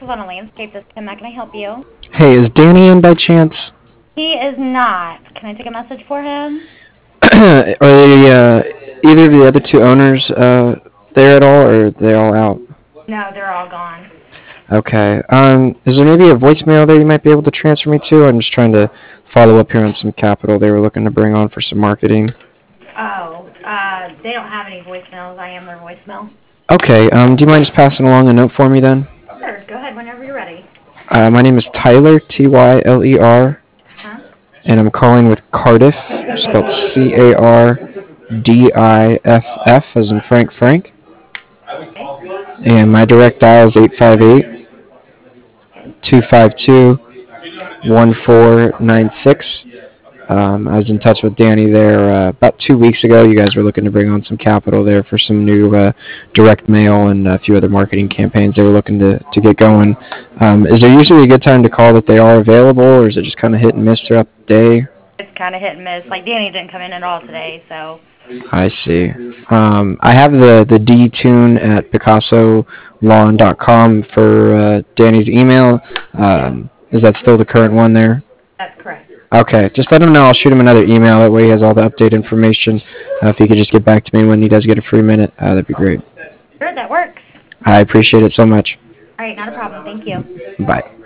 on a landscape. This Kim. How can I help you? Hey, is Danny in by chance? He is not. Can I take a message for him? Are they either of the other two owners there at all, or are they all out? No, they're all gone. Okay. Is there maybe a voicemail there you might be able to transfer me to? I'm just trying to follow up here on some capital they were looking to bring on for some marketing. Oh, they don't have any voicemails. I am their voicemail. Okay. Do you mind just passing along a note for me then? Sure, go ahead whenever you're ready. My name is Tyler, Tyler, Huh? and I'm calling with Cardiff, spelled Cardiff, as in Frank. Okay. And my direct dial is 858 Okay. 252 1496. I was in touch with Danny there about 2 weeks ago. You guys were looking to bring on some capital there for some new direct mail and a few other marketing campaigns they were looking to get going. Is there usually a good time to call that they are available, or is it just kind of hit and miss throughout the day? It's kind of hit and miss. Like Danny didn't come in at all today, so. I see. I have the D tune at PicassoLawn.com for Danny's email. Is that still the current one there? That's correct. Okay, just let him know. I'll shoot him another email. That way he has all the update information. If he could just get back to me when he does get a free minute, that'd be great. Sure, that works. I appreciate it so much. All right, not a problem. Thank you. Bye.